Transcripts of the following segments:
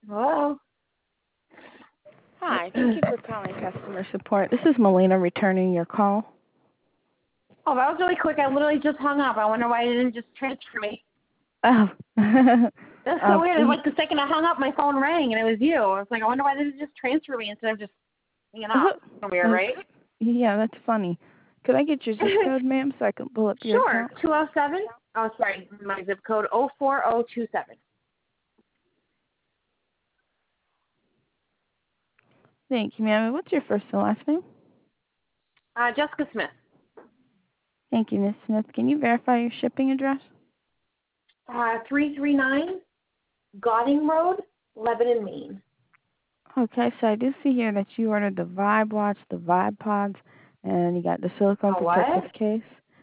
Hello. Hi, thank you for calling customer support. This is Melina returning your call. Oh, that was really quick. I literally just hung up. I wonder why it didn't just transfer me. Oh. That's so weird. Like the second I hung up, my phone rang and it was you. I was like, I wonder why they didn't just transfer me instead of just hanging up. Weird, right? Yeah, that's funny. Could I get your zip code, ma'am, so I can pull up your Sure. account? 207. Oh, sorry. My zip code 04027. Thank you, ma'am. What's your first and last name? Jessica Smith. Thank you, Miss Smith. Can you verify your shipping address? 339 Gauding Road, Lebanon, Maine. Okay, so I do see here that you ordered the Vibe Watch, the Vibe Pods, and you got the silicone protective case.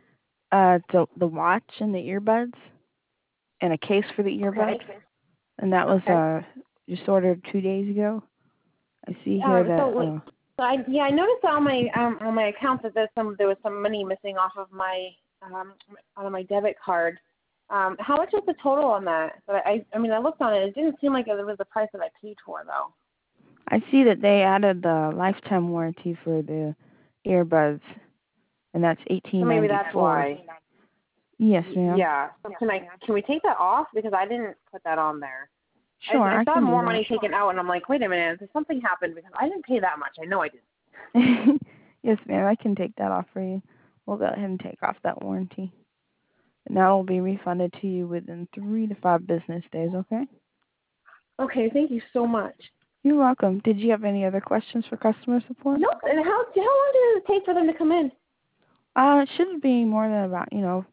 The watch and the earbuds, and a case for the earbuds. Okay. And that was just ordered 2 days ago. I see here that. I noticed on my account that there was some money missing off of my on my debit card. How much was the total on that? But I mean I looked on it. It didn't seem like it was the price that I paid for though. I see that they added the lifetime warranty for the earbuds, and that's $18.94. So maybe that's why. Yes, ma'am. Yeah. So can we take that off because I didn't put that on there. Sure, I saw can more do money taken out, and I'm like, wait a minute, did something happen? Because I didn't pay that much. I know I didn't. that. Yes, ma'am. I can take that off for you. We'll go ahead and take off that warranty. And that will be refunded to you within 3 to 5 business days, okay? Okay, thank you so much. You're welcome. Did you have any other questions for customer support? Nope. And how long does it take for them to come in? It shouldn't be more than about,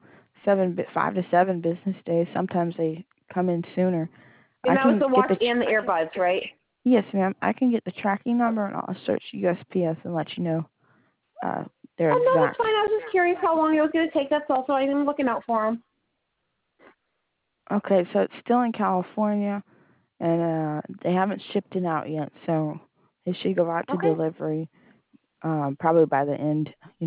5 to 7 business days. Sometimes they come in sooner. And that was the watch and the earbuds, right? Yes, ma'am. I can get the tracking number and I'll search USPS and let you know their exact. No, that's fine. I was just curious how long it was going to take. That's all. So I'm looking out for them. Okay, so it's still in California, and they haven't shipped it out yet, so it should go out to delivery probably by the end,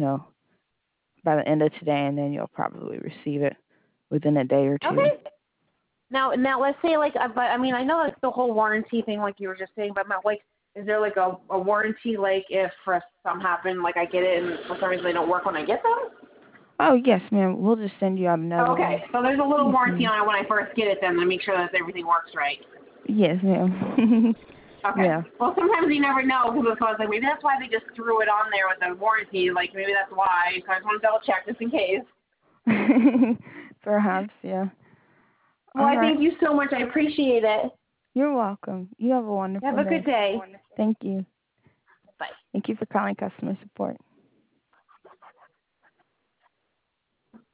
by the end of today, and then you'll probably receive it within a day or two. Okay. Now, let's say but I mean, I know like the whole warranty thing, like you were just saying, but like, is there like a warranty, like if for something happened, like I get it and for some reason they don't work when I get them? Oh yes, ma'am. We'll just send you out another one. Okay, so there's a little warranty on it when I first get it, then to make sure that everything works right. Yes, ma'am. Okay. Yeah. Well, sometimes you never know because I was like, maybe that's why they just threw it on there with the warranty. Like maybe that's why. So I just want to double check just in case. Perhaps, yeah. Well, I thank you so much. I appreciate it. You're welcome. You have a wonderful day. Have a good day. Thank you. Bye. Thank you for calling customer support.